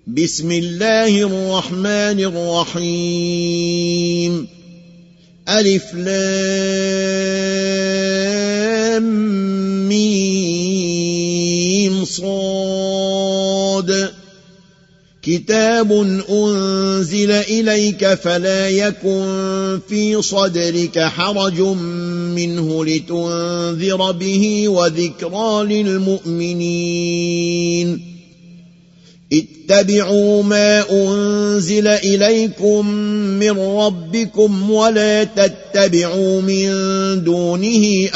بسم الله الرحمن الرحيم ألف لام ميم صاد كتاب أنزل إليك فلا يكن في صدرك حرج منه لتنذر به وذكرى للمؤمنين اتبعوا ما أنزل إليكم من ربكم ولا تتبعوا من دونه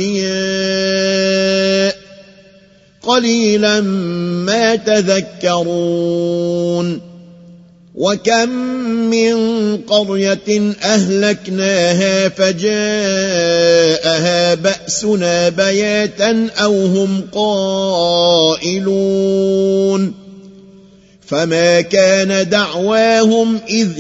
أولياء قليلا ما تذكرون وكم من قرية أهلكناها فجاءها بأسنا بياتا أو هم قائلون فما كان دعواهم إذ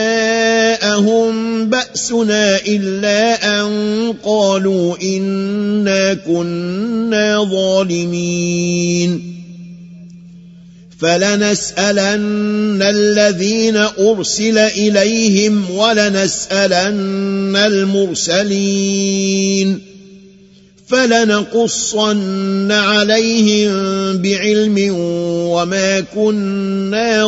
جاءهم بأسنا إلا أن قالوا إنا كنا ظالمين فلنسألن الذين أرسل إليهم ولنسألن المرسلين فلنقصن عليهم بعلم وما كنا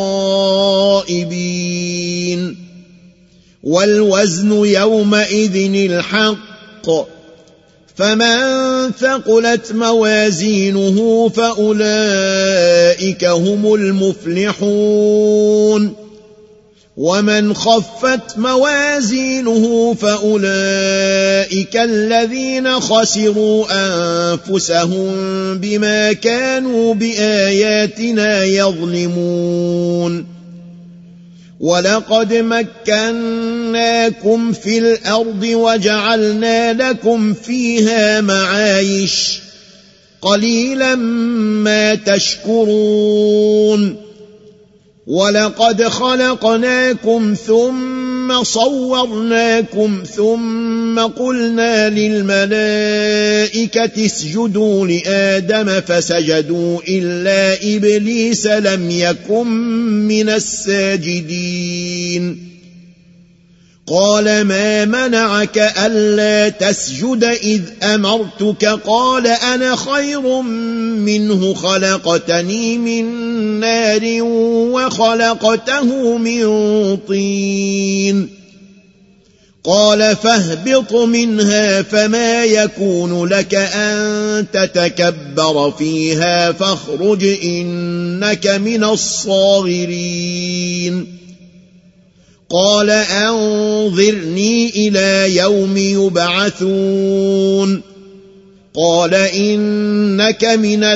غائبين والوزن يومئذ الحق فمن ثقلت موازينه فأولئك هم المفلحون ومن خفت موازينه فأولئك الذين خسروا أنفسهم بما كانوا بآياتنا يظلمون ولقد مكناكم في الأرض وجعلنا لكم فيها معايش قليلا ما تشكرون ولقد خلقناكم ثم صورناكم ثم قلنا للملائكة اسجدوا لآدم فسجدوا إلا إبليس لم يكن من الساجدين قال ما منعك ألا تسجد إذ أمرتك قال أنا خير منه خلقتني من نار وخلقته من طين قال فاهبط منها فما يكون لك أن تتكبر فيها فاخرج إنك من الصاغرين قال أنظرني إلى يوم يبعثون قال إنك من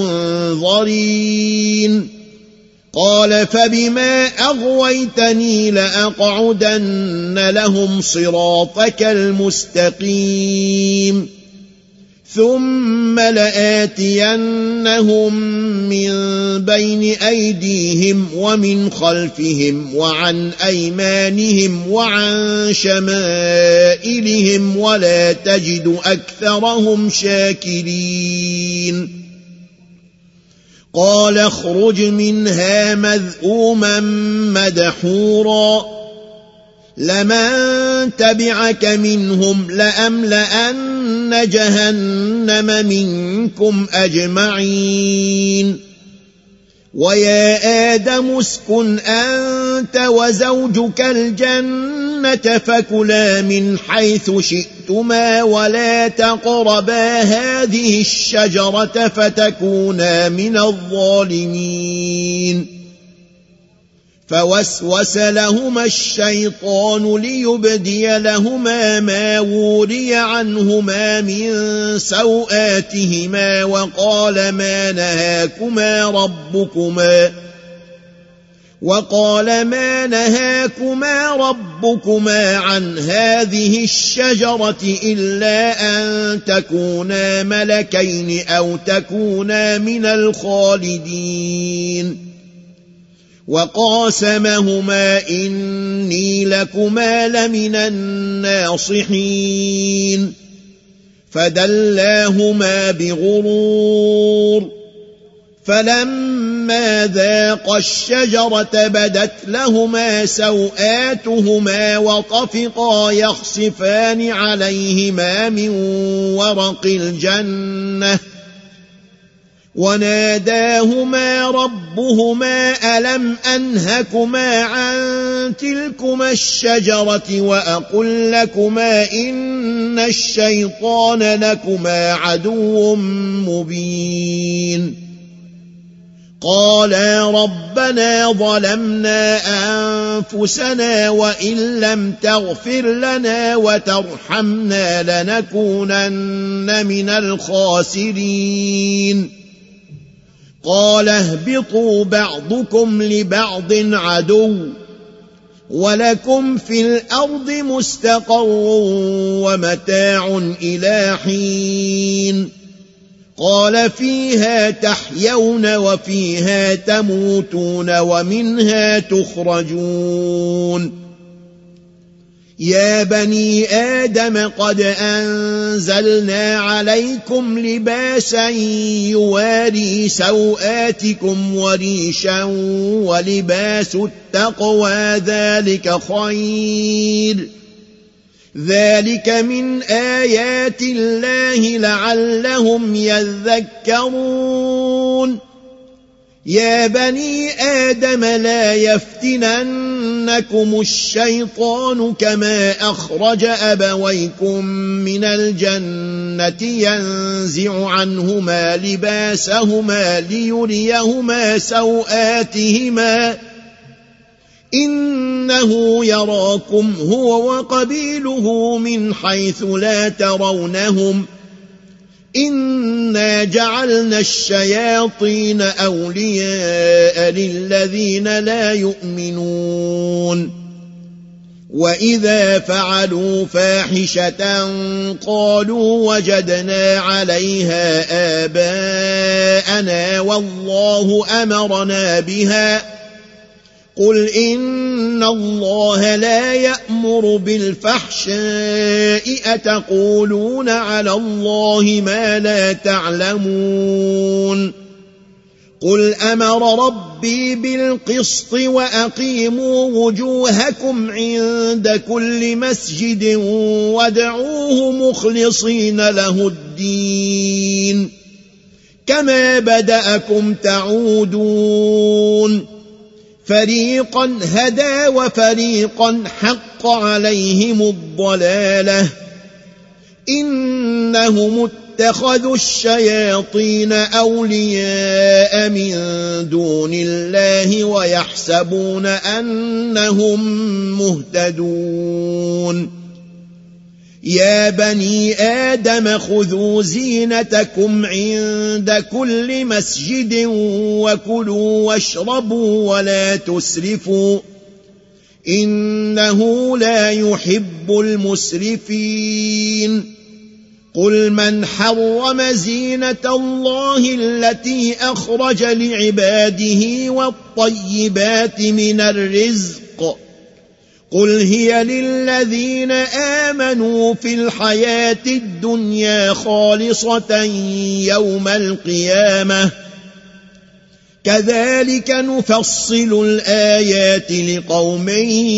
المنظرين قال فبما أغويتني لأقعدن لهم صراطك المستقيم ثم لآتينهم من بين أيديهم ومن خلفهم وعن أيمانهم وعن شمائلهم ولا تجد أكثرهم شاكرين قال اخرج منها مذءوما مدحورا لمن تبعك منهم لأملأن جهنم منكم أجمعين ويا آدم اسكن أنت وزوجك الجنة فكلا من حيث شئتما ولا تقربا هذه الشجرة فتكونا من الظالمين فوسوس لهما الشيطان ليبدي لهما ما وري عنهما من سوآتهما وقال ما نهاكما ربكما عن هذه الشجرة إلا أن تكونا ملكين أو تكونا من الخالدين وقاسمهما إني لكما لمن الناصحين فدلاهما بغرور فلما ذاقا الشجرة بدت لهما سوآتهما وطفقا يخصفان عليهما من ورق الجنة وناداهما ربهما ألم أنهكما عن تلكما الشجرة وأقل لكما إن الشيطان لكما عدو مبين قالا ربنا ظلمنا أنفسنا وإن لم تغفر لنا وترحمنا لنكونن من الخاسرين قال اهبطوا بعضكم لبعض عدو ولكم في الأرض مستقر ومتاع إلى حين قال فيها تحيون وفيها تموتون ومنها تخرجون يا بني آدم قد أنزلنا عليكم لباسا يواري سوآتكم وريشا ولباس التقوى ذلك خير ذلك من آيات الله لعلهم يذكرون يا بني آدم لا يفتننكم الشيطان كما أخرج أبويكم من الجنة ينزع عنهما لباسهما ليريهما سوآتهما إنه يراكم هو وقبيله من حيث لا ترونهم إنا جعلنا الشياطين أولياء للذين لا يؤمنون وإذا فعلوا فاحشة قالوا وجدنا عليها آباءنا والله أمرنا بها قل إن الله لا يأمر بالفحشاء أتقولون على الله ما لا تعلمون قل أمر ربي بالقسط وأقيموا وجوهكم عند كل مسجد وادعوه مخلصين له الدين كما بدأكم تعودون فريقا هدى وفريقا حق عليهم الضلالة إنهم اتخذوا الشياطين أولياء من دون الله ويحسبون أنهم مهتدون يا بني آدم خذوا زينتكم عند كل مسجد وكلوا واشربوا ولا تسرفوا إنه لا يحب المسرفين قل من حرم زينة الله التي أخرج لعباده والطيبات من الرزق قل هي للذين آمنوا في الحياة الدنيا خالصة يوم القيامة كذلك نفصل الآيات لقوم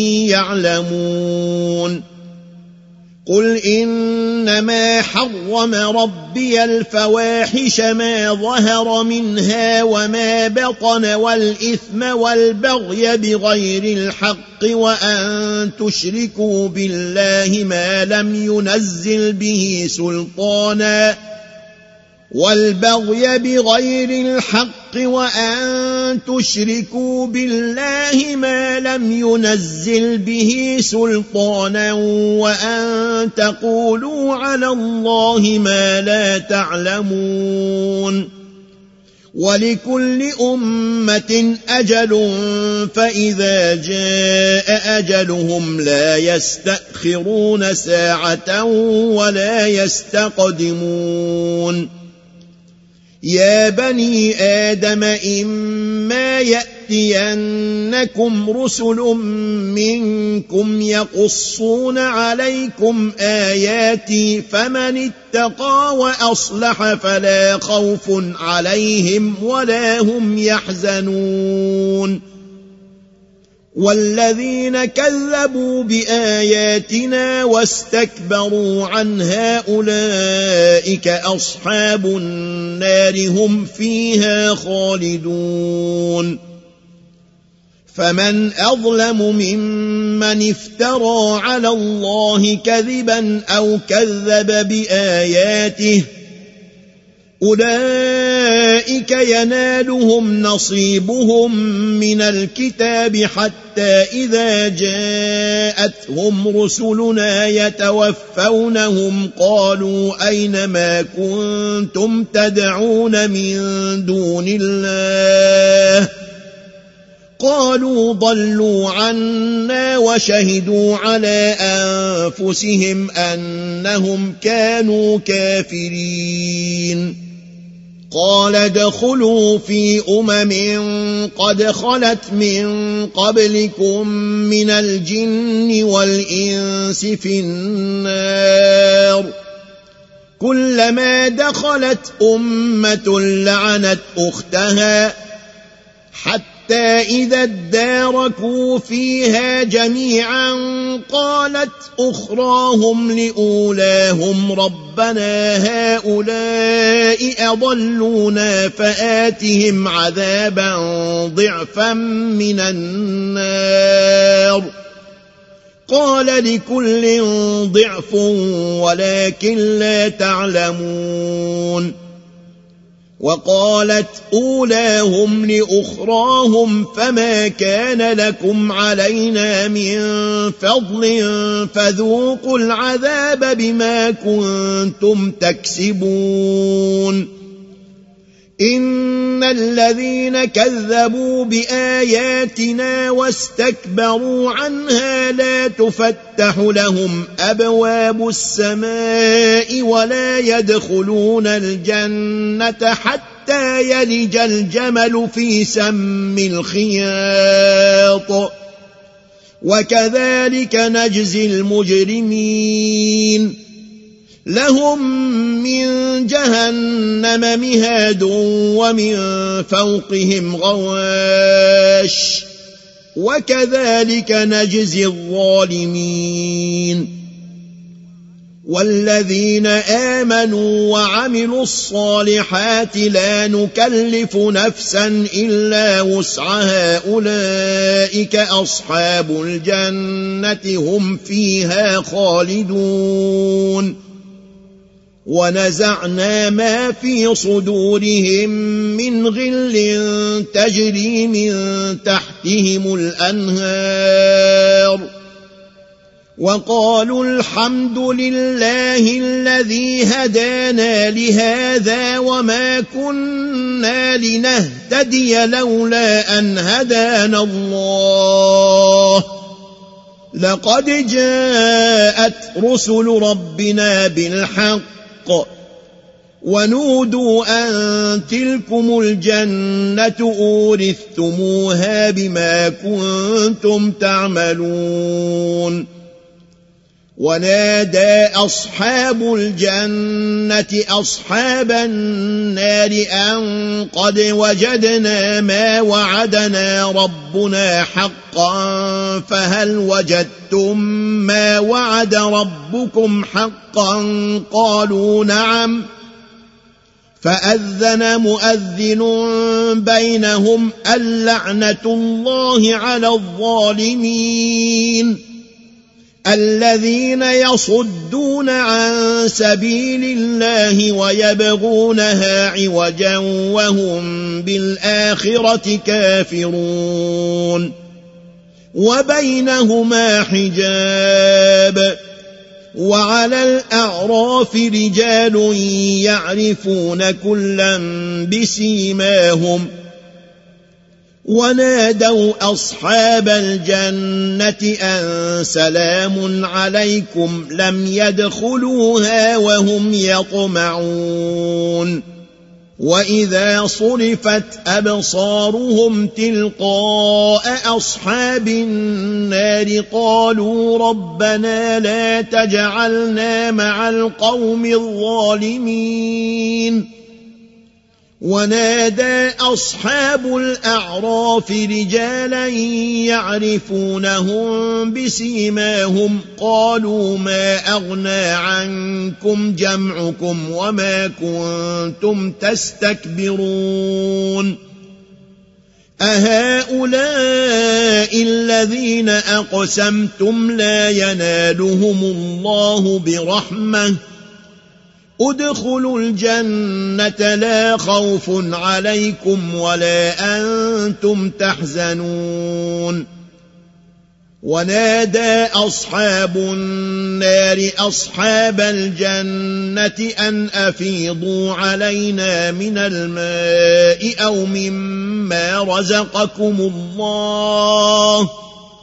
يعلمون قل إنما حرم ربي الفواحش ما ظهر منها وما بطن والإثم والبغي بغير الحق وأن تشركوا بالله ما لم ينزل به سلطانا والبغي بغير الحق وأن تشركوا بالله ما لم ينزل به سلطانا وأن تقولوا على الله ما لا تعلمون ولكل أمة أجل فإذا جاء أجلهم لا يستأخرون ساعة ولا يستقدمون يا بني آدم إما يأتينكم رسل منكم يقصون عليكم آياتي فمن اتقى وأصلح فلا خوف عليهم ولا هم يحزنون والذين كذبوا بآياتنا واستكبروا عنها أولئك أصحاب النار هم فيها خالدون فمن أظلم ممن افترى على الله كذبا أو كذب بآياته أولئك ينالهم نصيبهم من الكتاب حتى إذا جاءتهم رسلنا يتوفونهم قالوا أين ما كنتم تدعون من دون الله قالوا ضلوا عنا وشهدوا على أنفسهم أنهم كانوا كافرين قال ادخلوا في قد خلت من قبلكم من الجن والإنس في النار كلما دخلت أمة لعنت أختها حتى إذا اداركوا فيها جميعا قالت أخراهم لأولاهم ربنا هؤلاء أضلونا فآتهم عذابا ضعفا من النار قال لكل ضعف ولكن لا تعلمون وقالت أولاهم لأخراهم فما كان لكم علينا من فضل فذوقوا العذاب بما كنتم تكسبون إن الذين كذبوا بآياتنا واستكبروا عنها لا تفتح لهم أبواب السماء ولا يدخلون الجنة حتى يلج الجمل في سم الخياط وكذلك نجزي المجرمين لهم من جهنم مهاد ومن فوقهم غواش وكذلك نجزي الظالمين والذين آمنوا وعملوا الصالحات لا نكلف نفسا إلا وسعها أولئك أصحاب الجنة هم فيها خالدون ونزعنا ما في صدورهم من غل تجري من تحتهم الأنهار وقالوا الحمد لله الذي هدانا لهذا وما كنا لنهتدي لولا أن هدانا الله لقد جاءت رسل ربنا بالحق ونودوا أن تلكم الجنة أورثتموها بما كنتم تعملون ونادى أصحاب الجنة أصحاب النار أن قد وجدنا ما وعدنا ربنا حقا فهل وجدتم ما وعد ربكم حقا قالوا نعم فأذن مؤذن بينهم اللعنة الله على الظالمين الذين يصدون عن سبيل الله ويبغونها عوجا وهم بالآخرة كافرون وبينهما حجاب وعلى الأعراف رجال يعرفون كلا بسيماهم ونادوا أصحاب الجنة أن سلام عليكم لم يدخلوها وهم يطمعون وإذا صرفت أبصارهم تلقاء أصحاب النار قالوا ربنا لا تجعلنا مع القوم الظالمين ونادى أصحاب الأعراف رجالا يعرفونهم بسيماهم قالوا ما أغنى عنكم جمعكم وما كنتم تستكبرون أهؤلاء الذين أقسمتم لا ينالهم الله برحمة ادخلوا الجنة لا خوف عليكم ولا أنتم تحزنون ونادى أصحاب النار أصحاب الجنة أن أفيضوا علينا من الماء أو مما رزقكم الله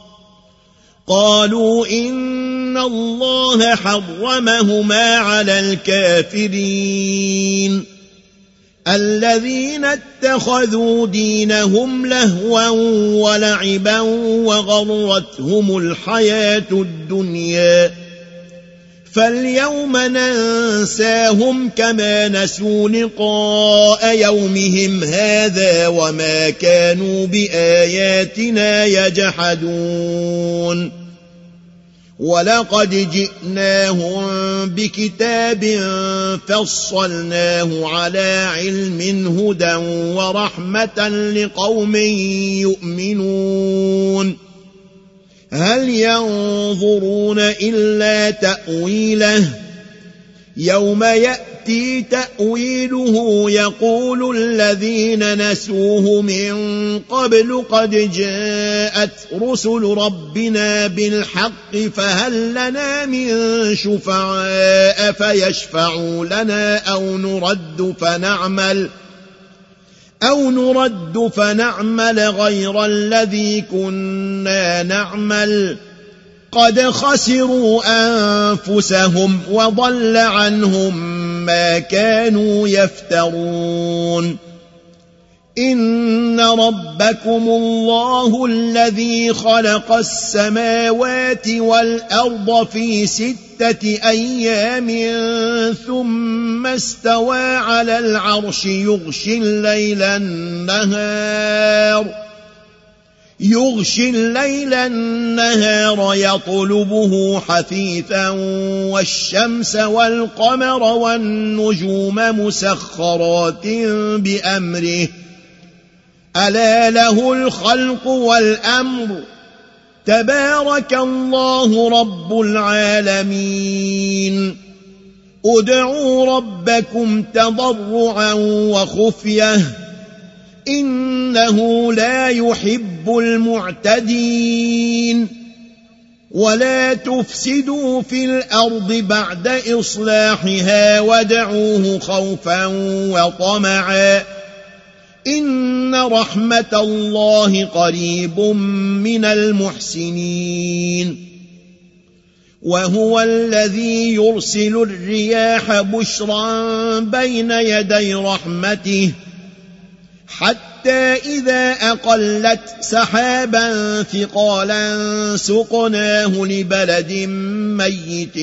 قالوا إن الله حرمهما على الكافرين الذين اتخذوا دينهم لهوا ولعبا وغرتهم الحياة الدنيا فاليوم ننساهم كما نسوا لقاء يومهم هذا وما كانوا بآياتنا يجحدون ولقد جئناهم بكتاب فصلناه على علم هدى ورحمة لقوم يؤمنون هل ينظرون إلا تأويله يوم يأتي تأويله يقول الذين نسوه من قبل قد جاءت رسل ربنا بالحق فهل لنا من شفعاء فيشفعوا لنا أو نرد فنعمل غير الذي كنا نعمل قد خسروا أنفسهم وضل عنهم ما كانوا يفترون إن ربكم الله الذي خلق السماوات والأرض في 6 أيام ثم استوى على العرش يغشي الليل النهار يطلبه حثيثا والشمس والقمر والنجوم مسخرات بأمره ألا له الخلق والأمر تبارك الله رب العالمين ادعوا ربكم تضرعا وخفية إنه لا يحب المعتدين ولا تفسدوا في الأرض بعد إصلاحها وادعوه خوفا وطمعا إن رحمة الله قريب من المحسنين وهو الذي يرسل الرياح بشرا بين يدي رحمته حتى إذا أقلت سحابا ثقالا سقناه لبلد ميت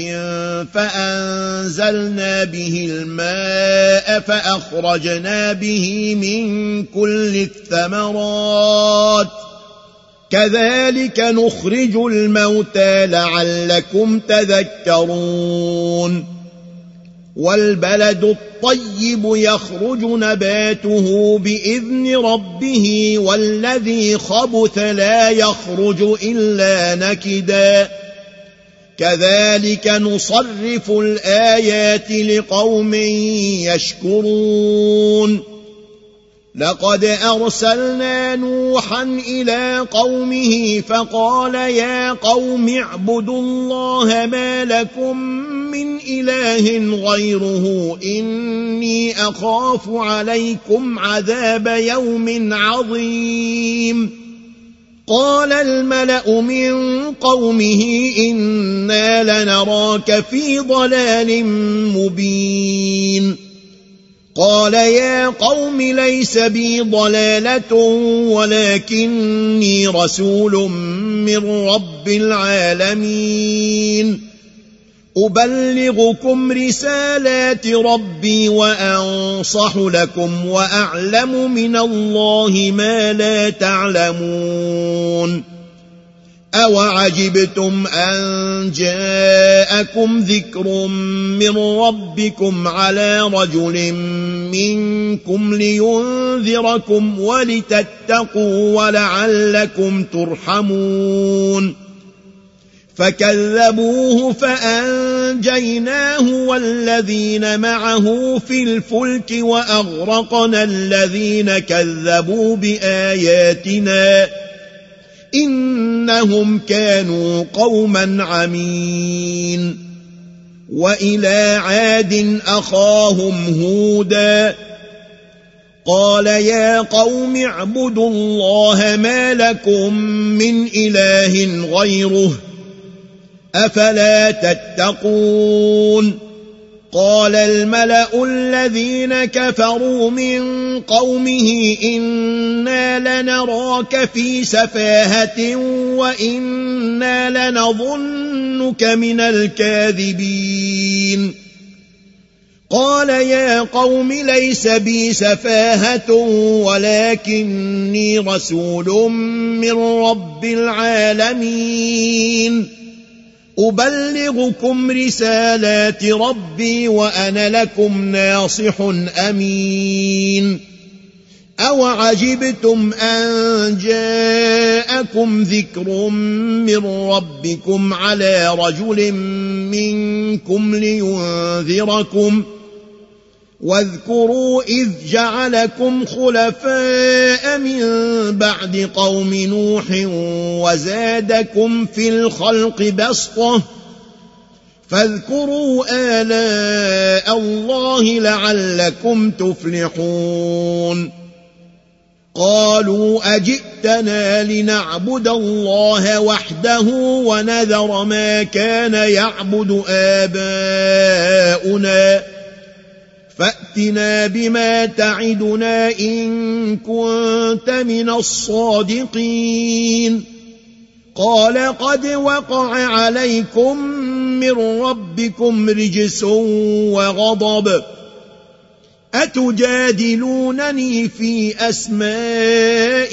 فأنزلنا به الماء فأخرجنا به من كل الثمرات كذلك نخرج الموتى لعلكم تذكرون والبلد الطيب يخرج نباته بإذن ربه والذي خبث لا يخرج إلا نكدا كذلك نصرف الآيات لقوم يشكرون لقد أرسلنا نوحا إلى قومه فقال يا قوم اعبدوا الله ما لكم من إله غيره إني أخاف عليكم عذاب يوم عظيم قال الملأ من قومه إنا لنراك في ضلال مبين قال يا قوم ليس بي ضلالة ولكني رسول من رب العالمين أبلغكم رسالات ربي وأنصح لكم وأعلم من الله ما لا تعلمون أوعجبتم أن جاءكم ذكر من ربكم على رجل منكم لينذركم ولتتقوا ولعلكم ترحمون فكذبوه فأنجيناه والذين معه في الفلك وأغرقنا الذين كذبوا بآياتنا إنهم كانوا قوما عمين وإلى عاد أخاهم هودا قال يا قوم اعبدوا الله ما لكم من إله غيره أفلا تتقون قال الملأ الذين كفروا من قومه إنا لنراك في سفاهة وإنا لنظنك من الكاذبين قال يا قوم ليس بي سفاهة ولكني رسول من رب العالمين أبلغكم رسالات ربي وأنا لكم ناصح أمين أوعجبتم أن جاءكم ذكر من ربكم على رجل منكم لينذركم واذكروا إذ جعلكم خلفاء من بعد قوم نوح وزادكم في الخلق بسطة فاذكروا آلاء الله لعلكم تفلحون قالوا أجئتنا لنعبد الله وحده ونذر ما كان يعبد آباؤنا فأتنا بما تعدنا إن كنت من الصادقين قال قد وقع عليكم من ربكم رجس وغضب أتجادلونني في أسماء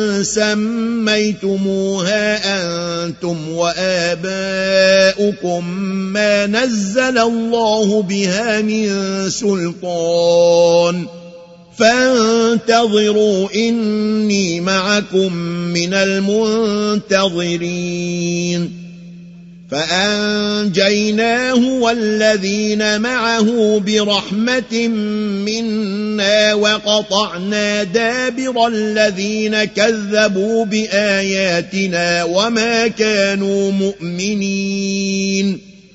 سميتموها أنتم وآباؤكم ما نزل الله بها من سلطان فانتظروا إني معكم من المنتظرين فأنجيناه والذين معه برحمة منا وقطعنا دابر الذين كذبوا بآياتنا وما كانوا مؤمنين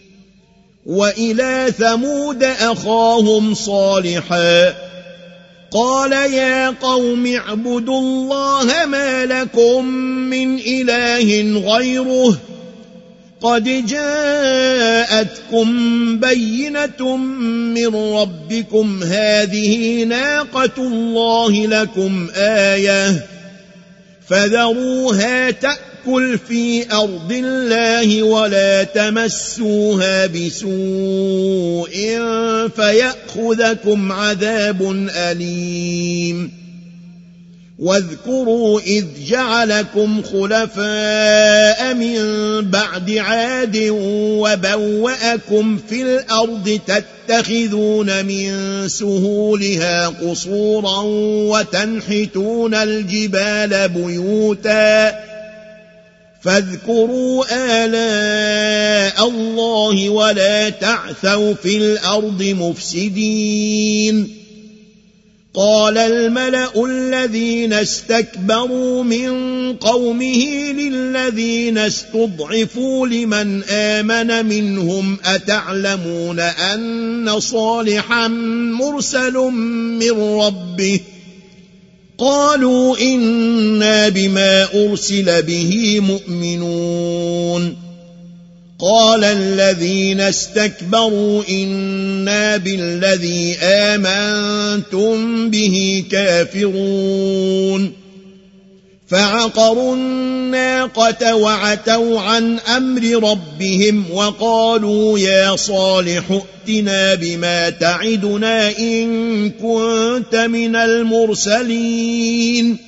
وإلى ثمود أخاهم صالحا قال يا قوم اعبدوا الله ما لكم من إله غيره قد جاءتكم بينة من ربكم هذه ناقة الله لكم آية فذروها تأكل في أرض الله ولا تمسوها بسوء فيأخذكم عذاب أليم واذكروا إذ جعلكم خلفاء من بعد عاد وبوأكم في الأرض تتخذون من سهولها قصورا وتنحتون الجبال بيوتا فاذكروا آلاء الله ولا تعثوا في الأرض مفسدين قال الملأ الذين استكبروا من قومه للذين استضعفوا لمن آمن منهم أتعلمون أن صالحا مرسل من ربه قالوا إنا بما أرسل به مؤمنون قال الذين استكبروا إنا بالذي آمنتم به كافرون فعقروا الناقة وعتوا عن أمر ربهم وقالوا يا صالح ائتنا بما تعدنا إن كنت من المرسلين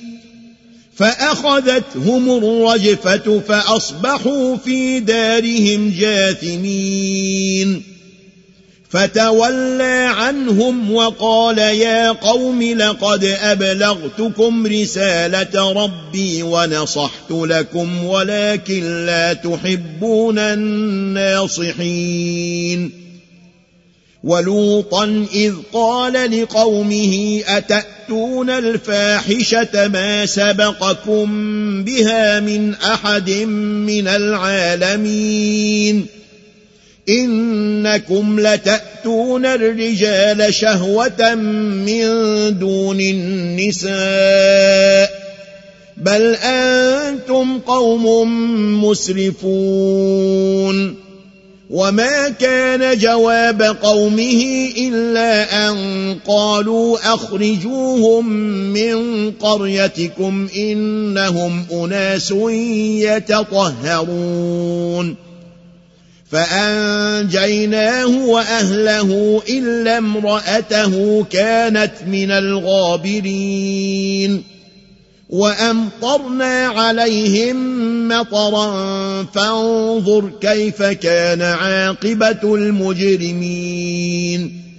فأخذتهم الرجفة فأصبحوا في دارهم جاثمين فتولى عنهم وقال يا قوم لقد أبلغتكم رسالة ربي ونصحت لكم ولكن لا تحبون الناصحين ولوطا إذ قال لقومه أتأتون الفاحشة ما سبقكم بها من أحد من العالمين إنكم لتأتون الرجال شهوة من دون النساء بل أنتم قوم مسرفون وما كان جواب قومه إلا أن قالوا أخرجوهم من قريتكم إنهم أناس يتطهرون فأنجيناه وأهله إلا امرأته كانت من الغابرين وأمطرنا عليهم مطرا فانظر كيف كان عاقبة المجرمين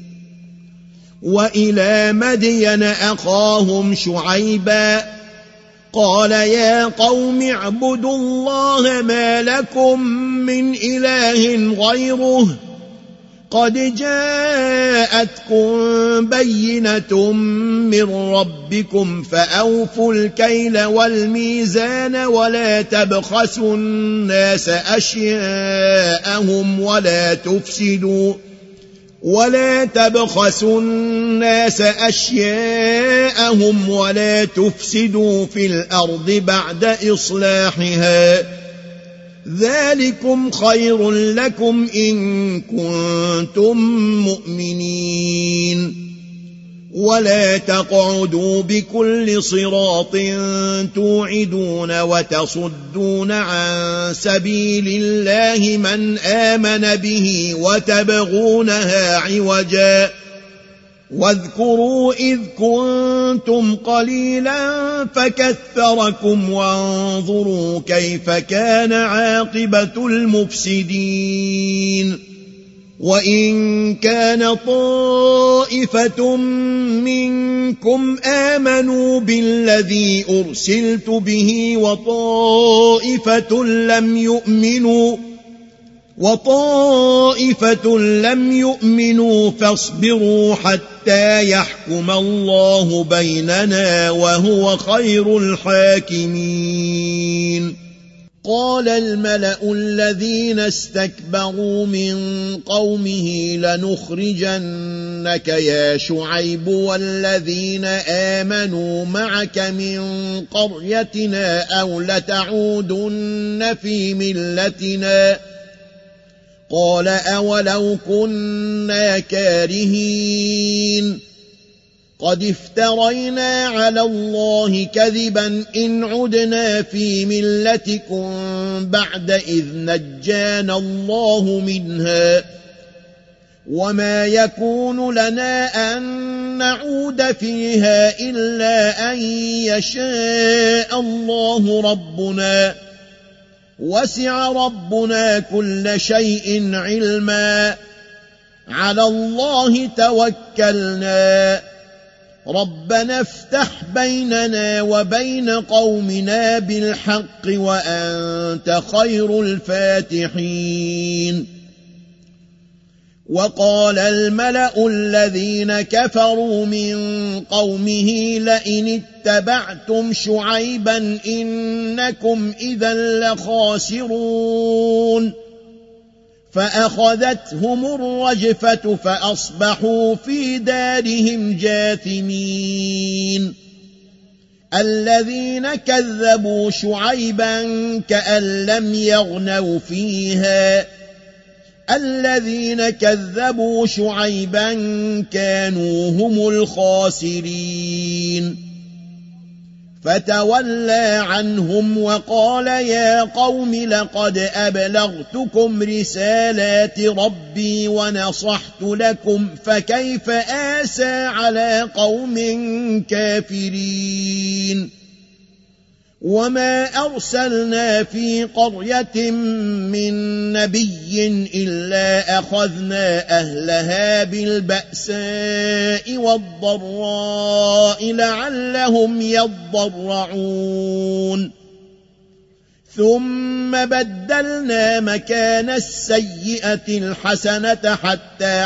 وإلى مدين أخاهم شعيبا قال يا قوم اعبدوا الله ما لكم من إله غيره قد جاءتكم بينة من ربكم فأوفوا الكيل والميزان ولا تبخسوا الناس أشياءهم ولا تفسدوا في الأرض بعد إصلاحها ذلكم خير لكم إن كنتم مؤمنين ولا تقعدوا بكل صراط توعدون وتصدون عن سبيل الله من آمن به وتبغونها عوجا واذكروا إذ كنتم قليلا فكثركم وانظروا كيف كان عاقبة المفسدين وإن كان طائفة منكم آمنوا بالذي أرسلت به وطائفة لم يؤمنوا فاصبروا حتى يحكم الله بيننا وهو خير الحاكمين قال الملأ الذين استكبروا من قومه لنخرجنك يا شعيب والذين آمنوا معك من قريتنا أو لتعودن في ملتنا قال أولو كنا كارهين قد افترينا على الله كذبا إن عدنا في ملتكم بعد إذ نجانا الله منها وما يكون لنا أن نعود فيها إلا أن يشاء الله ربنا وسع ربنا كل شيء علما على الله توكلنا ربنا افتح بيننا وبين قومنا بالحق وأنت خير الفاتحين وقال الملأ الذين كفروا من قومه لئن اتبعتم شعيبا إنكم إذا لخاسرون فأخذتهم الرجفة فأصبحوا في دارهم جاثمين الذين كذبوا شعيبا كأن لم يغنوا فيها الذين كذبوا شعيبا كانوا هم الخاسرين فتولى عنهم وقال يا قوم لقد أبلغتكم رسالات ربي ونصحت لكم فكيف آسى على قوم كافرين وما أرسلنا في قرية من نبي إلا أخذنا أهلها بالبأساء والضراء لعلهم يضرعون ثم بدلنا مكان السيئة الحسنة حتى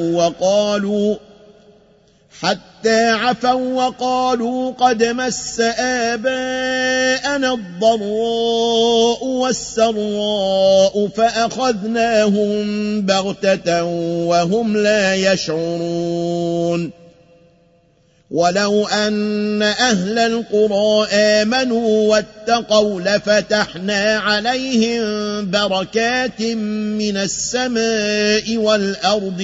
عفوا وقالوا قد مس آباءنا الضراء والسراء فأخذناهم بغتة وهم لا يشعرون ولو أن أهل القرى آمنوا واتقوا لفتحنا عليهم بركات من السماء والأرض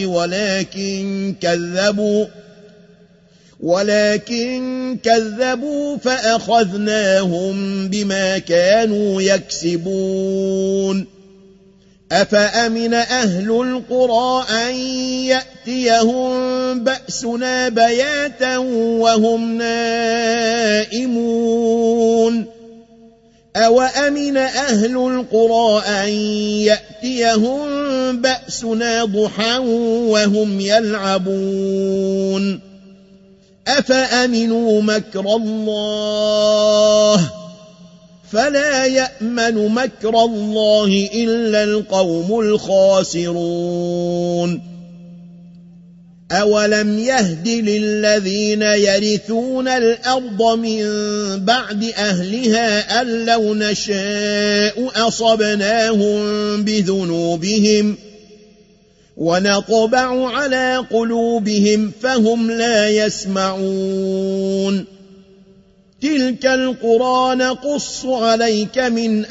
ولكن كذبوا فأخذناهم بما كانوا يكسبون أفأمن أهل القرى أن يأتيهم بأسنا بياتا وهم نائمون أوأمن أهل القرى أن يأتيهم بأسنا ضحى وهم يلعبون أفأمنوا مكر الله فلا يأمن مكر الله إلا القوم الخاسرون أولم يهد للذين يرثون الأرض من بعد أهلها أن لو نشاء أصبناهم بذنوبهم ونطبع على قلوبهم فهم لا يسمعون تلك القرى نقص عليك من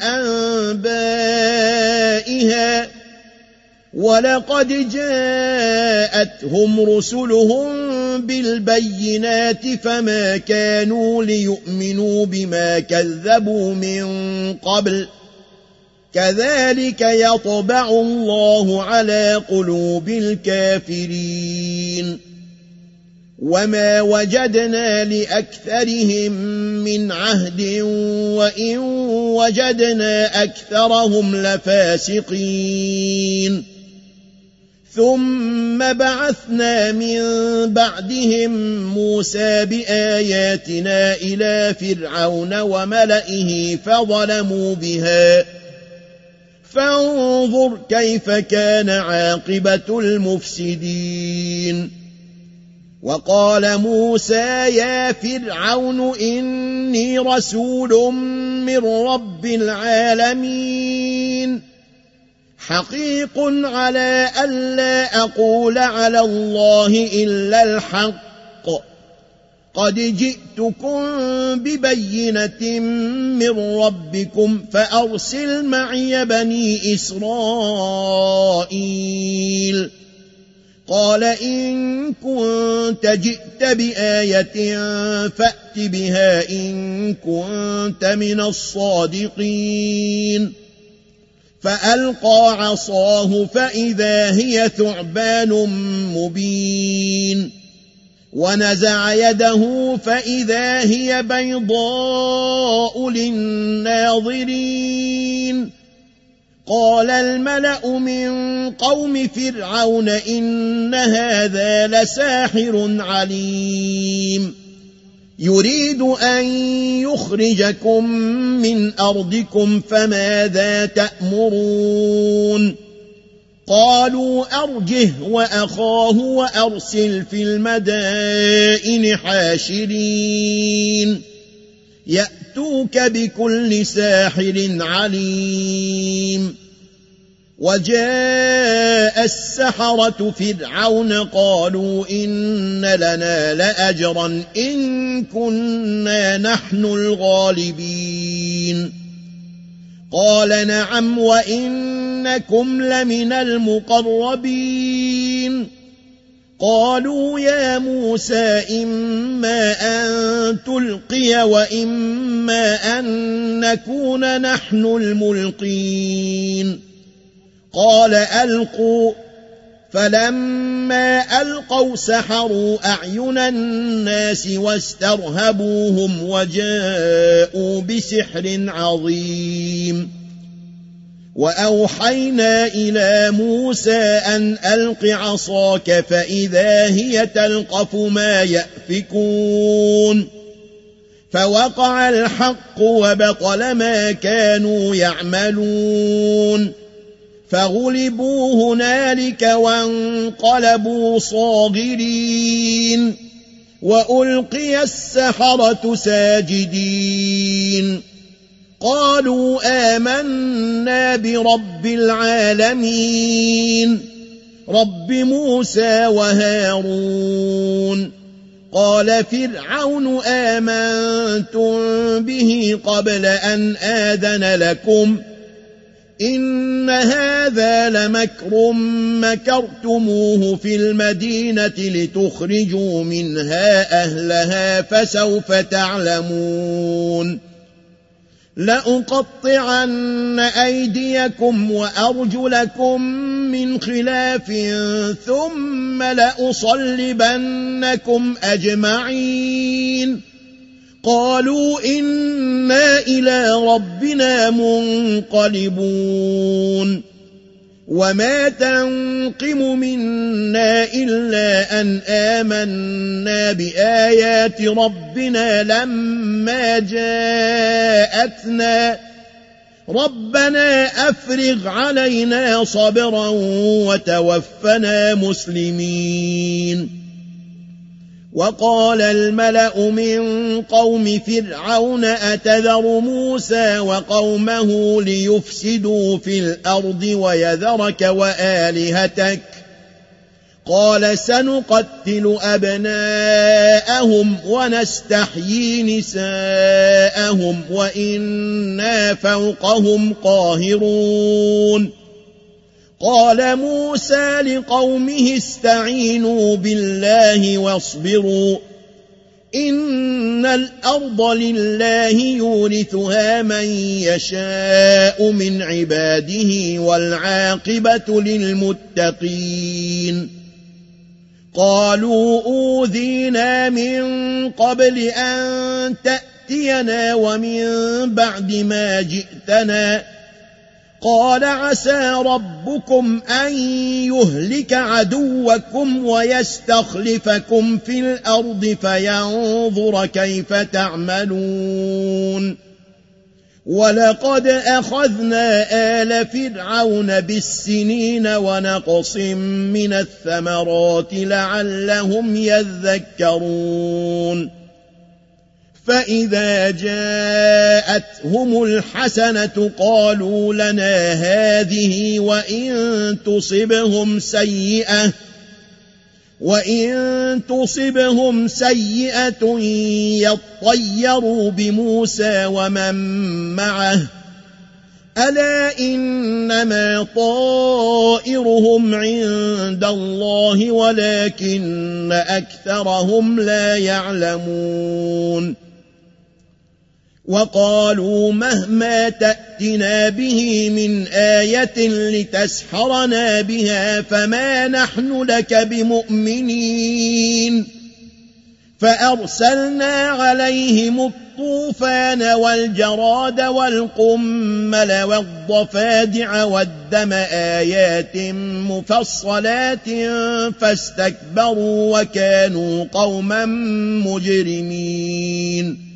أنبائها ولقد جاءتهم رسلهم بالبينات فما كانوا ليؤمنوا بما كذبوا من قبل كذلك يطبع الله على قلوب الكافرين وما وجدنا لأكثرهم من عهد وإن وجدنا أكثرهم لفاسقين ثم بعثنا من بعدهم موسى بآياتنا إلى فرعون وملئه فظلموا بها فانظر كيف كان عاقبة المفسدين وقال موسى يا فرعون إني رسول من رب العالمين حقيق على ألا أقول على الله إلا الحق قد جئتكم ببينة من ربكم فأرسل معي بني إسرائيل قال إن كنت جئت بآية فأت بها إن كنت من الصادقين فألقى عصاه فإذا هي ثعبان مبين ونزع يده فإذا هي بيضاء للناظرين قال الملأ من قوم فرعون إن هذا لساحر عليم يريد أن يخرجكم من أرضكم فماذا تأمرون قالوا أرجه وأخاه وأرسل في المدائن حاشرين يأتوك بكل ساحر عليم وجاء السحرة فرعون قالوا إن لنا لأجرا إن كنا نحن الغالبين قال نعم وإنكم لمن المقربين قالوا يا موسى إما أن تلقي وإما أن نكون نحن الملقين قال ألقوا فلما ألقوا سحروا أعين الناس واسترهبوهم وجاءوا بسحر عظيم وأوحينا إلى موسى أن ألق عصاك فإذا هي تلقف ما يأفكون فوقع الحق وبطل ما كانوا يعملون فغلبوا هنالك وانقلبوا صاغرين وألقي السحرة ساجدين قالوا آمنا برب العالمين رب موسى وهارون قال فرعون آمنتم به قبل أن آذن لكم إن هذا لمكر مكرتموه في المدينة لتخرجوا منها أهلها فسوف تعلمون لأقطعن أيديكم وأرجلكم من خلاف ثم لأصلبنكم أجمعين قالوا إنا إلى ربنا منقلبون وما تنقم منا إلا أن آمنا بآيات ربنا لما جاءتنا ربنا أفرغ علينا صبرا وتوفنا مسلمين وقال الملأ من قوم فرعون أتذر موسى وقومه ليفسدوا في الأرض ويذرك وآلهتك قال سنقتل أبناءهم ونستحيي نساءهم وإنا فوقهم قاهرون قال موسى لقومه استعينوا بالله واصبروا إن الأرض لله يورثها من يشاء من عباده والعاقبة للمتقين قالوا أوذينا من قبل أن تأتينا ومن بعد ما جئتنا قال عسى ربكم أن يهلك عدوكم ويستخلفكم في الأرض فينظر كيف تعملون ولقد أخذنا آل فرعون بالسنين ونقص من الثمرات لعلهم يذكرون فإذا جاءتهم الحسنة قالوا لنا هذه وإن تصبهم سيئة يطيروا بموسى ومن معه ألا إنما طائرهم عند الله ولكن أكثرهم لا يعلمون وقالوا مهما تأتنا به من آية لتسحرنا بها فما نحن لك بمؤمنين فأرسلنا عليهم الطوفان والجراد والقمل والضفادع والدم آيات مفصلات فاستكبروا وكانوا قوما مجرمين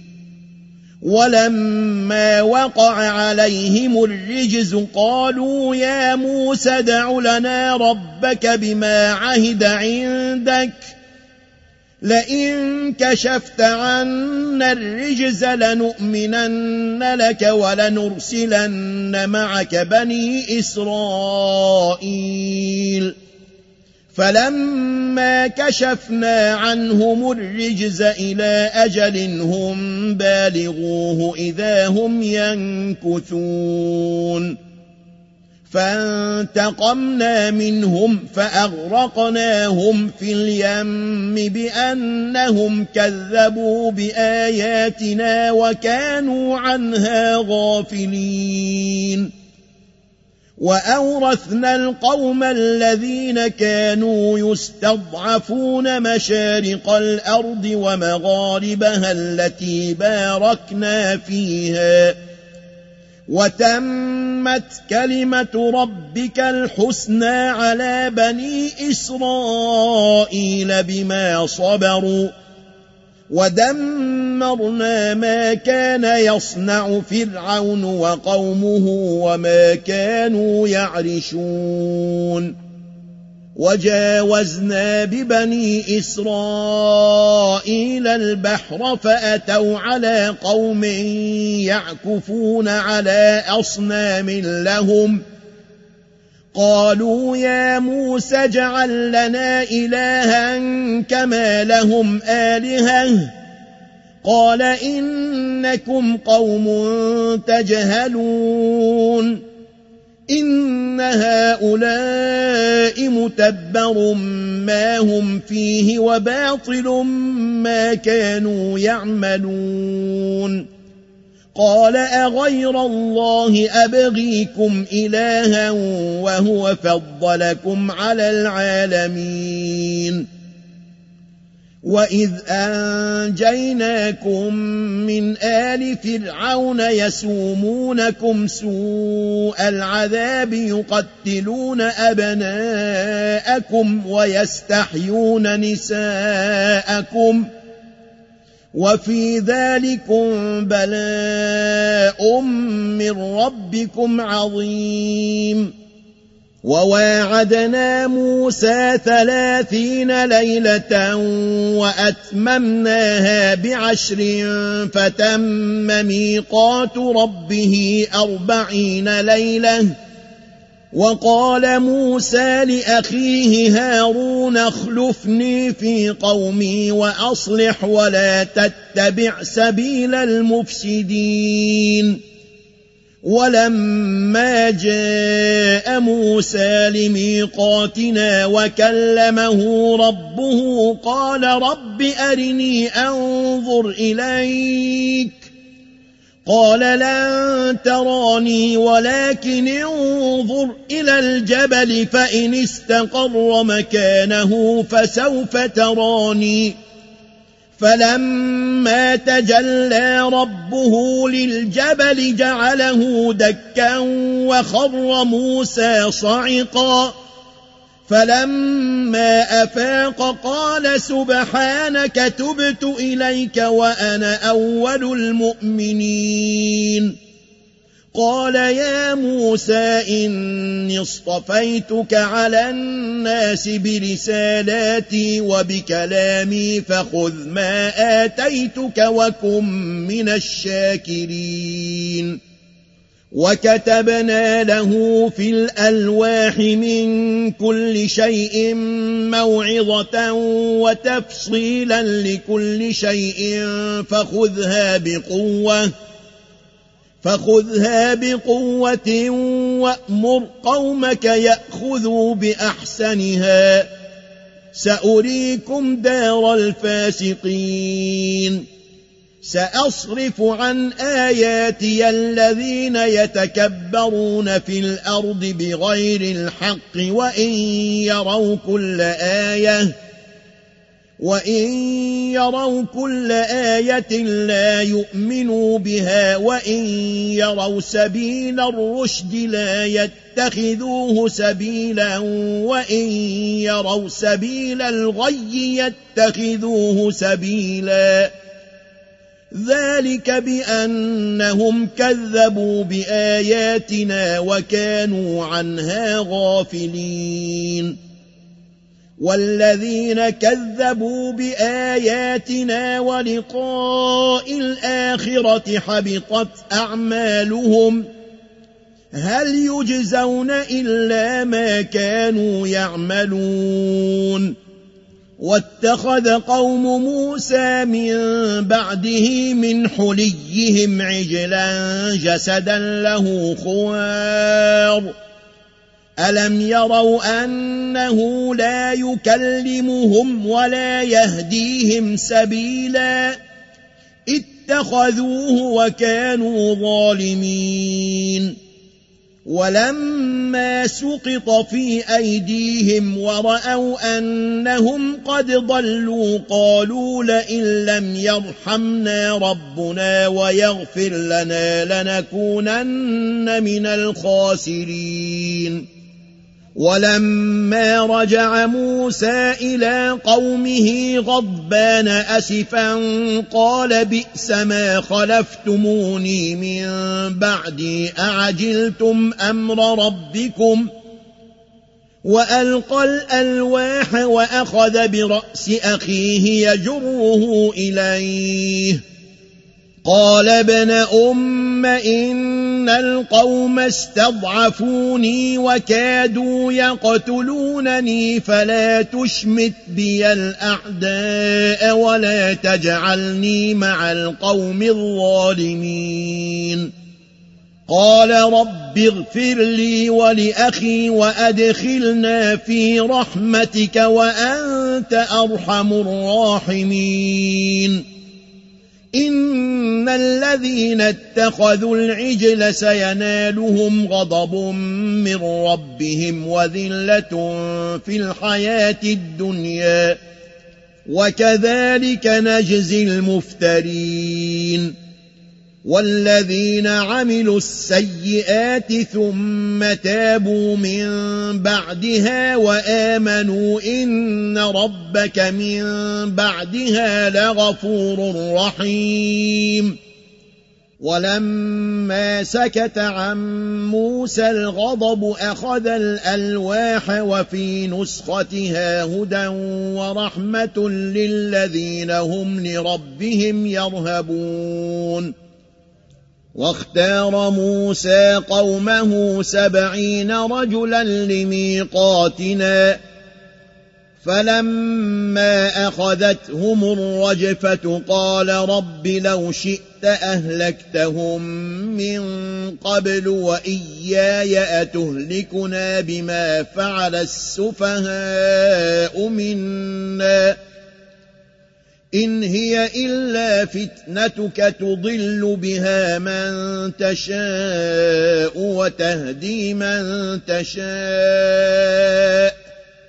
ولما وقع عليهم الرجز قالوا يا موسى ادع لنا ربك بما عهد عندك لئن كشفت عنا الرجز لنؤمنن لك ولنرسلن معك بني إسرائيل فلما كشفنا عنهم الرجز إلى أجل هم بالغوه إذا هم ينكثون فانتقمنا منهم فأغرقناهم في اليم بأنهم كذبوا بآياتنا وكانوا عنها غافلين وأورثنا القوم الذين كانوا يستضعفون مشارق الأرض ومغاربها التي باركنا فيها وتمت كلمة ربك الحسنى على بني إسرائيل بما صبروا ودمرنا ما كان يصنع فرعون وقومه وما كانوا يعرشون وجاوزنا ببني إسرائيل البحر فأتوا على قوم يعكفون على أصنام لهم قالوا يا موسى اجعل لنا إلها كما لهم آلهة قال إنكم قوم تجهلون إن هؤلاء متبر ما هم فيه وباطل ما كانوا يعملون قال أغير الله أبغيكم إلها وهو فضلكم على العالمين وإذ أنجيناكم من آل فرعون يسومونكم سوء العذاب يقتلون أبناءكم ويستحيون نساءكم وفي ذلكم بلاء من ربكم عظيم وواعدنا موسى 30 ليلة وأتممناها ب10 فتم ميقات ربه 40 ليلة وقال موسى لأخيه هارون اخلفني في قومي وأصلح ولا تتبع سبيل المفسدين ولما جاء موسى لميقاتنا وكلمه ربه قال رب أرني أنظر إليك قال لن تراني ولكن انظر إلى الجبل فإن استقر مكانه فسوف تراني فلما تجلى ربه للجبل جعله دكا وخر موسى صعقا فلما أفاق قال سبحانك تبت إليك وأنا أول المؤمنين قال يا موسى إني اصطفيتك على الناس برسالاتي وبكلامي فخذ ما آتيتك وكن من الشاكرين وكتبنا له في الألواح من كل شيء موعظة وتفصيلا لكل شيء فخذها بقوة وأمر قومك يأخذوا بأحسنها سأريكم دار الفاسقين سأصرف عن آياتي الذين يتكبرون في الأرض بغير الحق وإن يروا كل آية لا يؤمنوا بها وإن يروا سبيل الرشد لا يتخذوه سبيلا وإن يروا سبيل الغي يتخذوه سبيلا ذلك بأنهم كذبوا بآياتنا وكانوا عنها غافلين والذين كذبوا بآياتنا ولقاء الآخرة حبطت أعمالهم هل يجزون إلا ما كانوا يعملون واتخذ قوم موسى من بعده من حليهم عجلا جسدا له خوار ألم يروا أنه لا يكلمهم ولا يهديهم سبيلا اتخذوه وكانوا ظالمين ولما سقط في أيديهم ورأوا أنهم قد ضلوا قالوا لئن لم يرحمنا ربنا ويغفر لنا لنكونن من الخاسرين ولما رجع موسى إلى قومه غضبان أسفا قال بئس ما خلفتموني من بعدي أعجلتم أمر ربكم وألقى الألواح وأخذ برأس أخيه يجره إليه قال ابن أم إن القوم استضعفوني وكادوا يقتلونني فلا تشمت بي الأعداء ولا تجعلني مع القوم الظالمين قال رب اغفر لي ولأخي وأدخلنا في رحمتك وأنت أرحم الراحمين إن الذين اتخذوا العجل سينالهم غضب من ربهم وذلة في الحياة الدنيا وكذلك نجزي المفترين والذين عملوا السيئات ثم تابوا من بعدها وآمنوا إن ربك من بعدها لغفور رحيم ولما سكت عن موسى الغضب أخذ الألواح وفي نسختها هدى ورحمة للذين هم لربهم يرهبون واختار موسى قومه 70 رجلا لميقاتنا فلما أخذتهم الرجفة قال رب لو شئت أهلكتهم من قبل وإياي أتهلكنا بما فعل السفهاء منا إن هي إلا فتنتك تضل بها من تشاء وتهدي من تشاء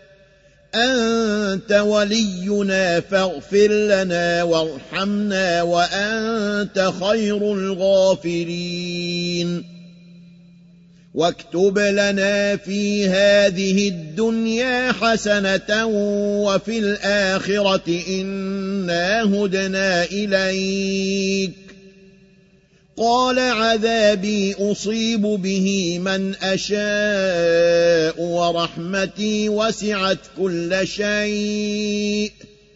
أنت ولينا فاغفر لنا وارحمنا وأنت خير الغافرين واكتب لنا في هذه الدنيا حسنة وفي الآخرة إنا هدنا إليك قال عذابي أصيب به من أشاء ورحمتي وسعت كل شيء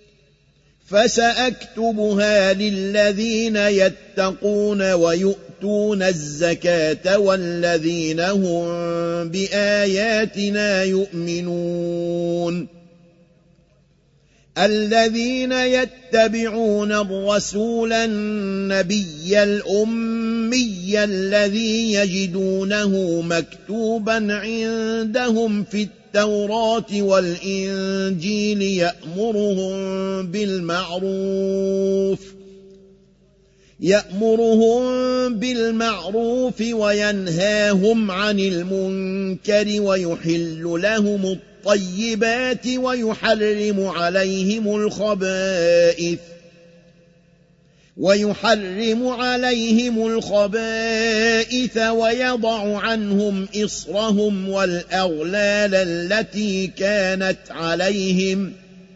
فسأكتبها للذين يتقون ويؤتون الزكاة والذين هم بآياتنا يؤمنون الذين يتبعون الرسول النبي الأمي الذي يجدونه مكتوبا عندهم في التوراة والإنجيل يأمرهم بالمعروف وينهاهم عن المنكر ويحل لهم الطيبات ويحرم عليهم الخبائث ويضع عنهم إصرهم والأغلال التي كانت عليهم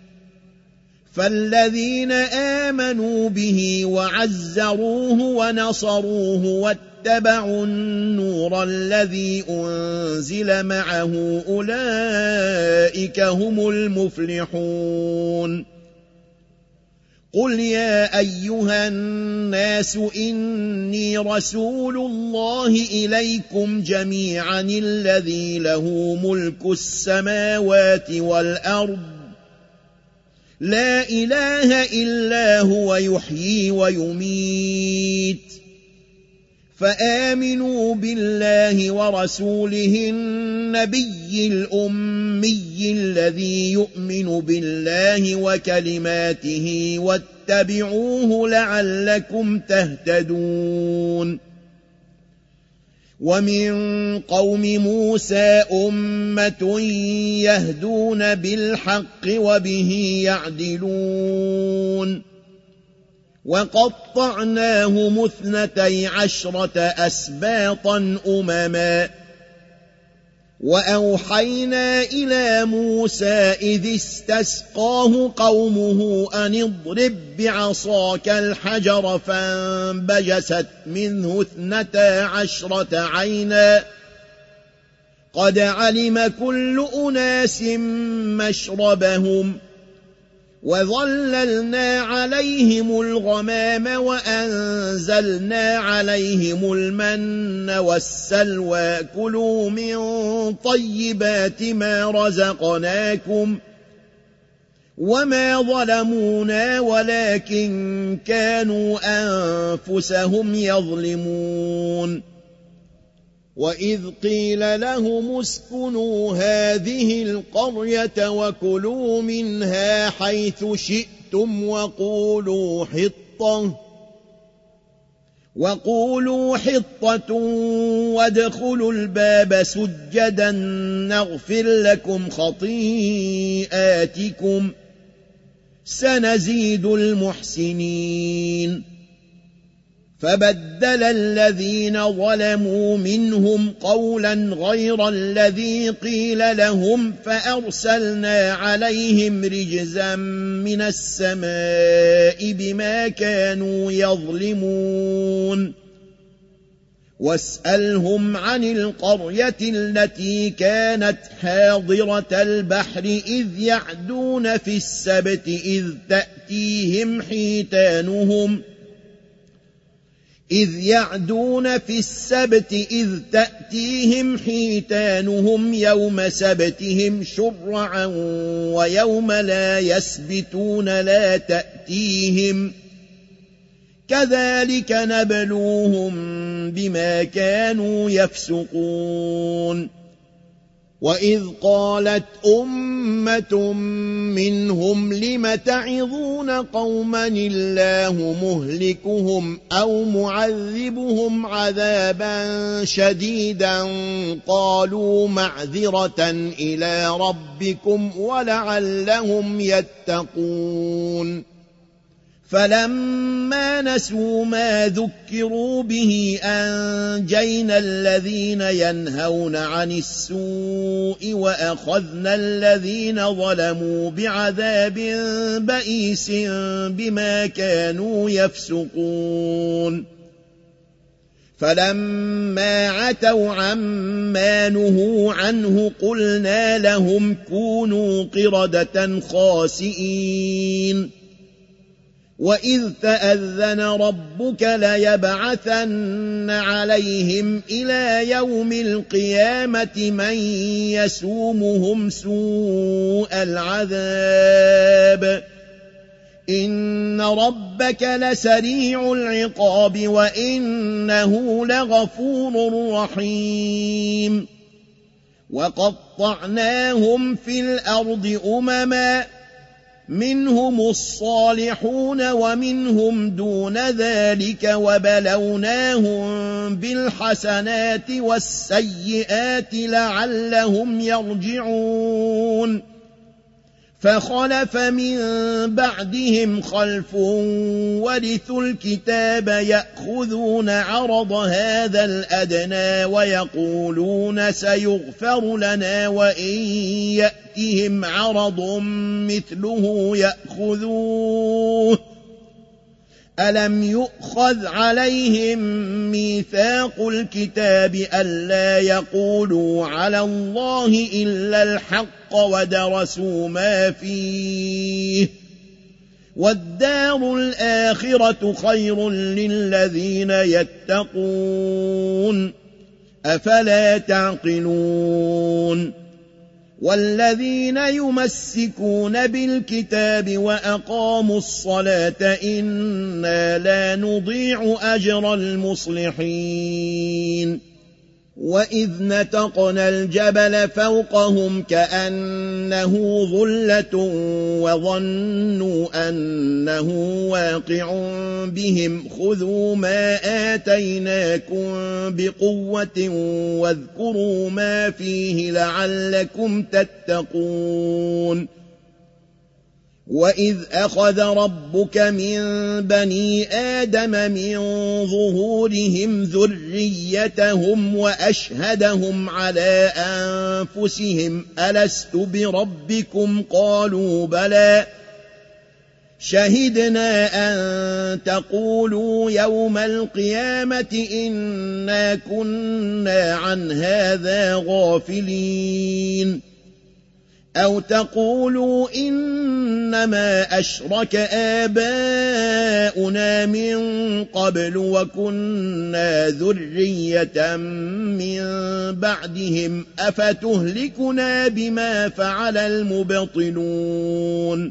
فالذين آمنوا به وعزروه ونصروه واتبعوا النور الذي أنزل معه أولئك هم المفلحون قل يا أيها الناس إني رسول الله إليكم جميعا الذي له ملك السماوات والأرض لا إله إلا هو يحيي ويميت فآمنوا بالله ورسوله النبي الأمي الذي يؤمن بالله وكلماته واتبعوه لعلكم تهتدون ومن قوم موسى أمة يهدون بالحق وبه يعدلون وقطعناهم 12 أسباطا أمما وأوحينا إلى موسى إذ استسقاه قومه أن اضرب بعصاك الحجر فانبجست منه 12 عينا قد علم كل أناس مشربهم وظللنا عليهم الغمام وأنزلنا عليهم المن والسلوى كلوا من طيبات ما رزقناكم وما ظلمونا ولكن كانوا أنفسهم يظلمون وإذ قيل لهم اسكنوا هذه القرية وكلوا منها حيث شئتم وقولوا حطة وادخلوا الباب سجدا نغفر لكم خطيئاتكم سنزيد المحسنين فبدل الذين ظلموا منهم قولا غير الذي قيل لهم فأرسلنا عليهم رجزا من السماء بما كانوا يظلمون واسألهم عن القرية التي كانت حاضرة البحر إذ يعدون في السبت إذ تأتيهم حيتانهم يوم سبتهم شرعا ويوم لا يسبتون لا تأتيهم كذلك نبلوهم بما كانوا يفسقون وإذ قالت أمة منهم لم تعظون قوما الله مهلكهم أو معذبهم عذابا شديدا قالوا معذرة إلى ربكم ولعلهم يتقون فلما نسوا ما ذكروا به أنجينا الذين ينهون عن السوء وأخذنا الذين ظلموا بعذاب بئيس بما كانوا يفسقون فلما عتوا عما نهوا عنه قلنا لهم كونوا قردة خاسئين وإذ تأذن ربك ليبعثن عليهم إلى يوم القيامة من يسومهم سوء العذاب إن ربك لسريع العقاب وإنه لغفور رحيم وقطعناهم في الأرض أمما منهم الصالحون ومنهم دون ذلك وبلوناهم بالحسنات والسيئات لعلهم يرجعون فخلف من بعدهم خلف ورثوا الكتاب يأخذون عرض هذا الأدنى ويقولون سيغفر لنا وإن يأتهم عرض مثله يأخذوه ألم يؤخذ عليهم ميثاق الكتاب ألا يقولوا على الله إلا الحق ودرسوا ما فيه والدار الآخرة خير للذين يتقون أفلا تعقلون والذين يمسكون بالكتاب وأقاموا الصلاة إنا لا نضيع أجر المصلحين وإذ نتقنا الجبل فوقهم كأنه ظلة وظنوا أنه واقع بهم خذوا ما آتيناكم بقوة واذكروا ما فيه لعلكم تتقون وإذ أخذ ربك من بني آدم من ظهورهم ذريتهم وأشهدهم على أنفسهم ألست بربكم قالوا بلى شهدنا أن تقولوا يوم القيامة إنا كنا عن هذا غافلين أو تقولوا إنما أشرك آباؤنا من قبل وكنا ذرية من بعدهم أفتهلكنا بما فعل المبطلون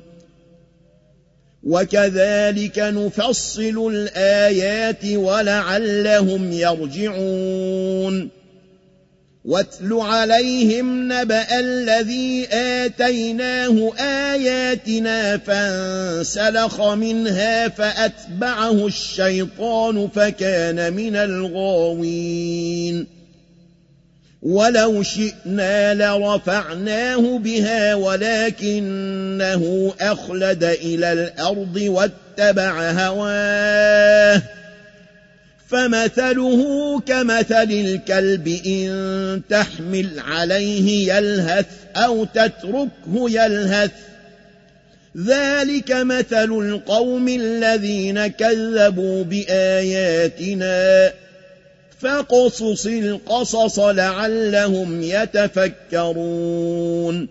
وكذلك نفصل الآيات ولعلهم يرجعون واتل عليهم نبأ الذي آتيناه آياتنا فانسلخ منها فأتبعه الشيطان فكان من الغاوين ولو شئنا لرفعناه بها ولكنه أخلد إلى الأرض واتبع هواه فمثله كمثل الكلب إن تحمل عليه يلهث أو تتركه يلهث ذلك مثل القوم الذين كذبوا بآياتنا فاقصص القصص لعلهم يتفكرون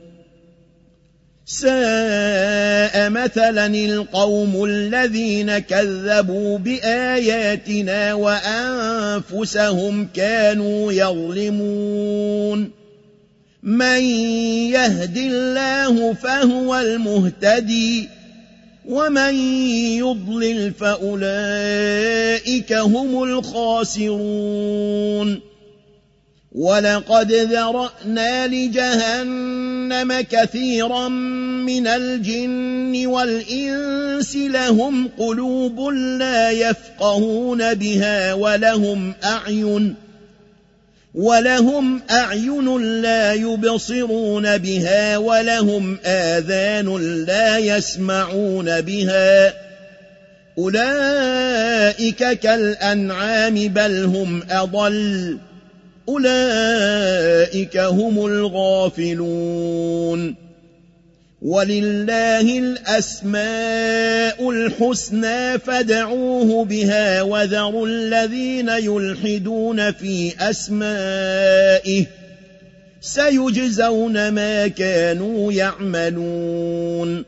ساء مثلا القوم الذين كذبوا بآياتنا وأنفسهم كانوا يظلمون من يهد الله فهو المهتدي ومن يضلل فأولئك هم الخاسرون ولقد ذرأنا لجهنم كثيرا من الجن والإنس لهم قلوب لا يفقهون بها ولهم أعين لا يبصرون بها ولهم آذان لا يسمعون بها أولئك كالأنعام بل هم أضل أولئك هم الغافلون ولله الأسماء الحسنى فادعوه بها وذروا الذين يلحدون في أسمائه سيجزون ما كانوا يعملون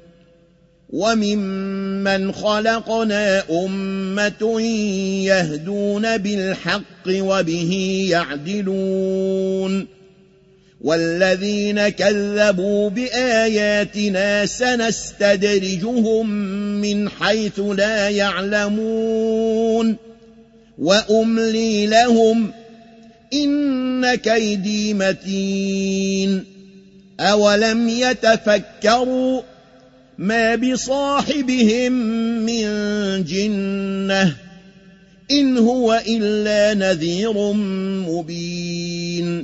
وممن خلقنا أمة يهدون بالحق وبه يعدلون والذين كذبوا بآياتنا سنستدرجهم من حيث لا يعلمون وأملي لهم إن كيدي متين أولم يتفكروا ما بصاحبهم من جنة إن هو إلا نذير مبين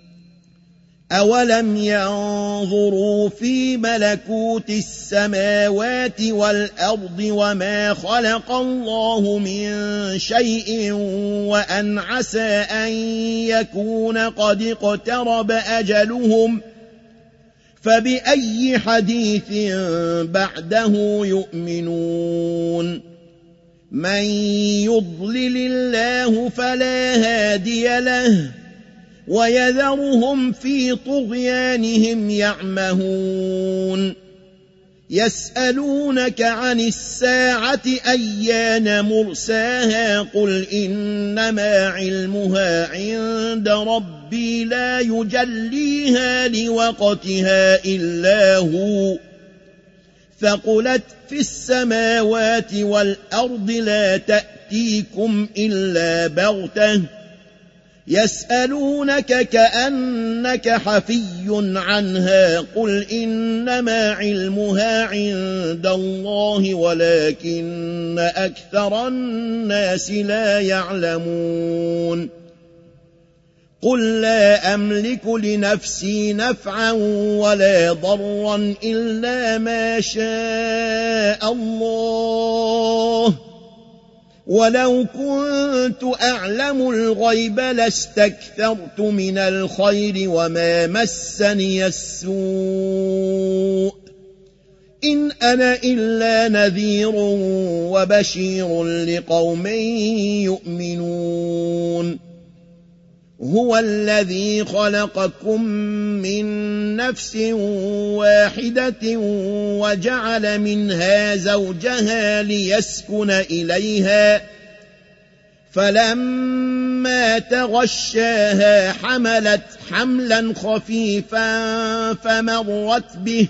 أولم ينظروا في ملكوت السماوات والأرض وما خلق الله من شيء وأن عسى أن يكون قد اقترب أجلهم فبأي حديث بعده يؤمنون من يضلل الله فلا هادي له ويذرهم في طغيانهم يعمهون يسألونك عن الساعة أيان مرساها قل إنما علمها عند ربي لا يجليها لوقتها إلا هو ثقلت في السماوات والأرض لا تأتيكم إلا بغتة يسألونك كأنك حفي عنها قل إنما علمها عند الله ولكن أكثر الناس لا يعلمون قل لا أملك لنفسي نفعا ولا ضرا إلا ما شاء الله ولو كنت أعلم الغيب لاستكثرت من الخير وما مسني السوء إن أنا إلا نذير وبشير لقوم يؤمنون هو الذي خلقكم من نفس واحدة وجعل منها زوجها ليسكن إليها فلما تغشاها حملت حملا خفيفا فمرت به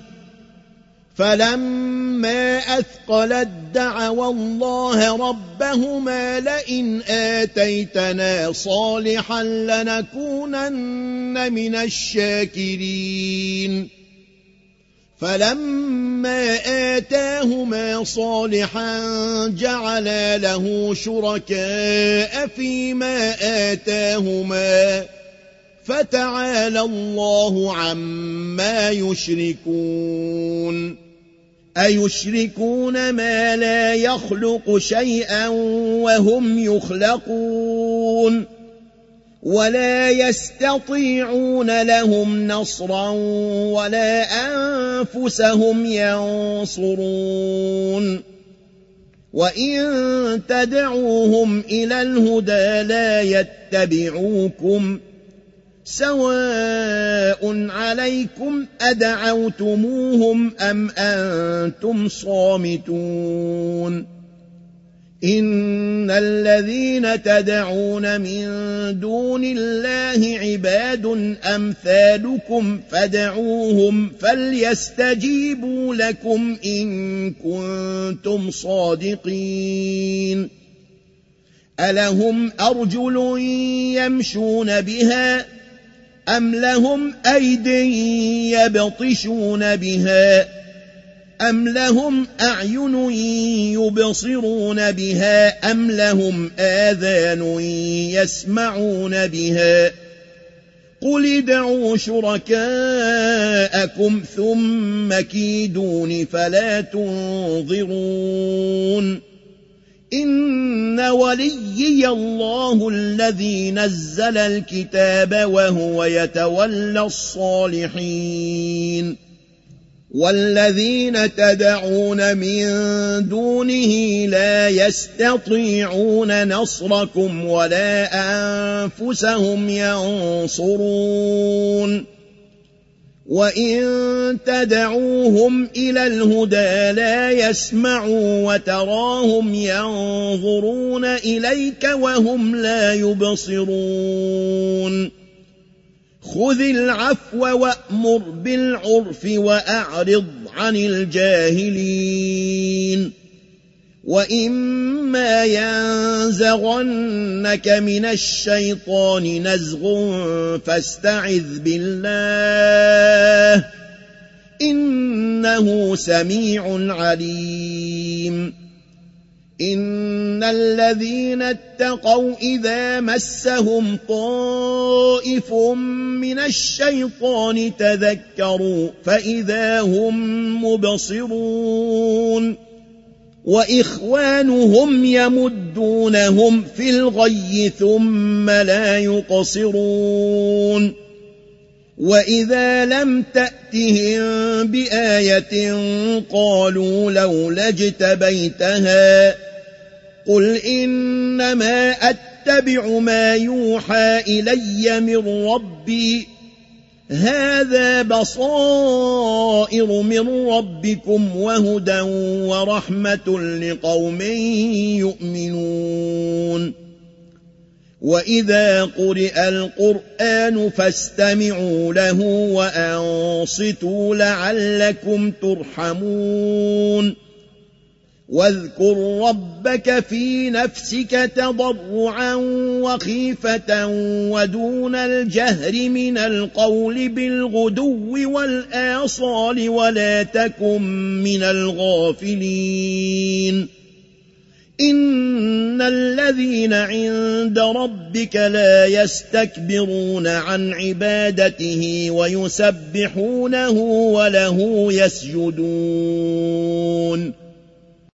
فلما أثقلت دعوا الله ربهما لئن آتيتنا صالحا لنكونن من الشاكرين فلما آتاهما صالحا جعلا له شركاء فيما آتاهما فتعالى الله عما يشركون أيشركون ما لا يخلق شيئا وهم يخلقون ولا يستطيعون لهم نصرا ولا أنفسهم ينصرون وإن تدعوهم إلى الهدى لا يتبعوكم سواء عليكم أدعوتموهم أم أنتم صامتون إن الذين تدعون من دون الله عباد أمثالكم فدعوهم فليستجيبوا لكم إن كنتم صادقين ألهم أرجل يمشون بها أم لهم أيد يبطشون بها أم لهم أعين يبصرون بها أم لهم آذان يسمعون بها قل ادعوا شركاءكم ثم كيدون فلا تنظرون إن وليي الله الذي نزل الكتاب وهو يتولى الصالحين والذين تدعون من دونه لا يستطيعون نصركم ولا أنفسهم ينصرون وإن تدعوهم إلى الهدى لا يسمعوا وتراهم ينظرون إليك وهم لا يبصرون خذ العفو وأمر بالعرف وأعرض عن الجاهلين وإما ينزغنك من الشيطان نزغ فاستعذ بالله إنه سميع عليم إن الذين اتقوا إذا مسهم طائف من الشيطان تذكروا فإذا هم مبصرون وإخوانهم يمدونهم في الغي ثم لا يقصرون وإذا لم تأتهم بآية قالوا لولا اجتبيتها قل إنما أتبع ما يوحى إلي من ربي هذا بصائر من ربكم وهدى ورحمة لقوم يؤمنون وإذا قرئ القرآن فاستمعوا له وأنصتوا لعلكم ترحمون واذكر ربك في نفسك تضرعا وخيفة ودون الجهر من القول بالغدو والآصال ولا تكن من الغافلين إن الذين عند ربك لا يستكبرون عن عبادته ويسبحونه وله يسجدون